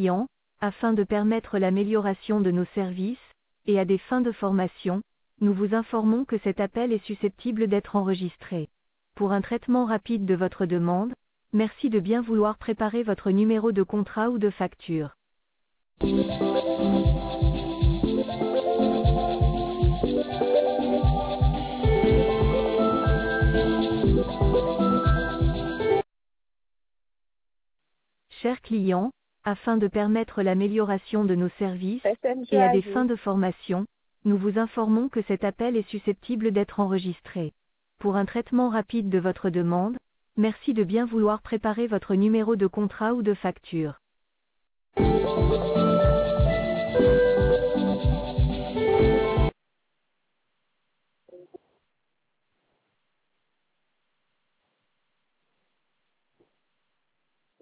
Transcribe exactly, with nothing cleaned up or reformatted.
client, afin de permettre l'amélioration de nos services, et à des fins de formation, nous vous informons que cet appel est susceptible d'être enregistré. Pour un traitement rapide de votre demande, merci de bien vouloir préparer votre numéro de contrat ou de facture. Chers clients, afin de permettre l'amélioration de nos services, et à des fins de formation, nous vous informons que cet appel est susceptible d'être enregistré. Pour un traitement rapide de votre demande, merci de bien vouloir préparer votre numéro de contrat ou de facture.